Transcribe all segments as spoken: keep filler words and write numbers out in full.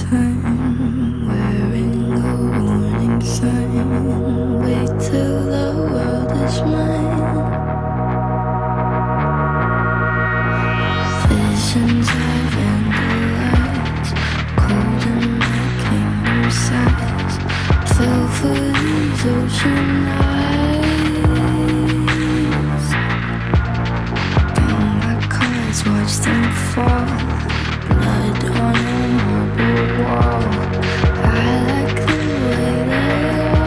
time, wearing a warning sign. Wait till the world is mine. Visions of candlelight, cold in my kingdom size. Fell for these ocean eyes. Count my cards, watch them fall. Blood on a marble wall. I like the way they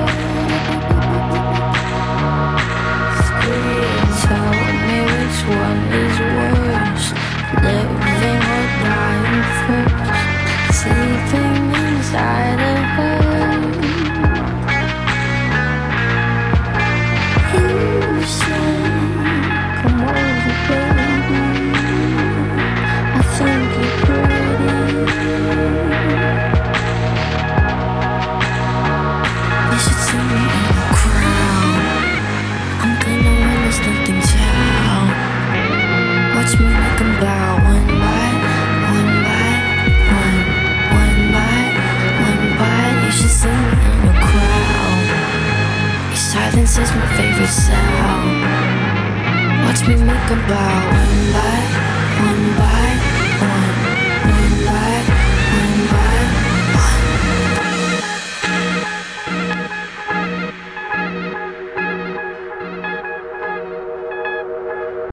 all scream. Tell me which one is worse, living or dying first. Sleeping inside a hearse. You say, come over, baby. I think you're pretty. You should see me in the crowd. I'm gonna run this nothing town. Watch me make them bow one by one by one, one by one by. You should see me in the crowd. Your silence is my favorite sound. Watch me make them bow.